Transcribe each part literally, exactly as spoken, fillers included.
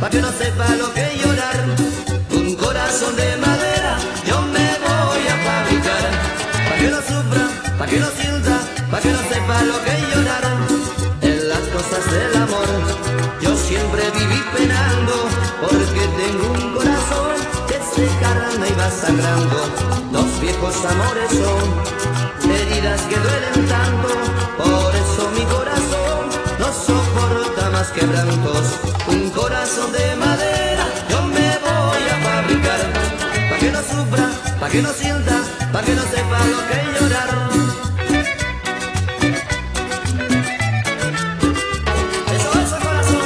pa' que no sepa lo que es llorar. Un corazón de madera yo me voy a fabricar, pa' que no sufra, pa' que no sienta, pa' que no sepa lo que es llorar. En las cosas del amor yo siempre viví penando, porque tengo un corazón que se carna y va sangrando. Los viejos amores son heridas que duelen tanto, por eso mi corazón no soporta más quebrantos. Un corazón de madera yo me voy a fabricar, pa' que no sufra, pa' que no sienta, pa' que no sepa lo que es llorar. Eso, eso, corazón.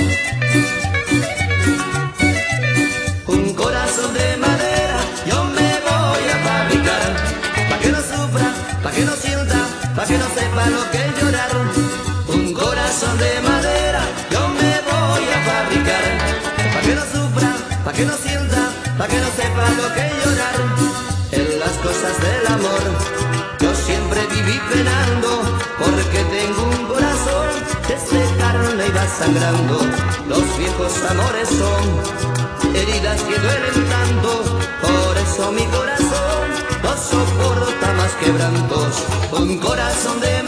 Un corazón de madera yo me voy a fabricar, pa' que no sufra, pa' que no sienta, pa' que no sepa lo que es llorar. Un corazón de madera yo me voy a fabricar, pa' que no sufra, pa' que no sienta, pa' que no sepa lo que es llorar. En las cosas del amor yo siempre viví penando, porque tengo un corazón que se carna y va sangrando. Los viejos amores son heridas que duelen tanto, por eso mi corazón no soporta más quebrantos. Un corazón de